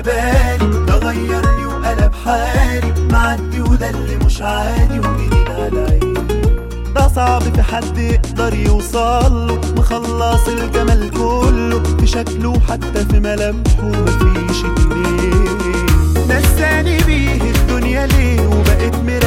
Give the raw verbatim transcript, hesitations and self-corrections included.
بالي، ده غيرني وقلب حالي، معدي وده اللي مش عادي وجديد على عيني. ده صعب في حد يقدر يوصله، مخلص الجمال كله في شكله حتى في ملامحه مفيش اتنين. نساني بيه الدنيا ليه وبقيت مرتاح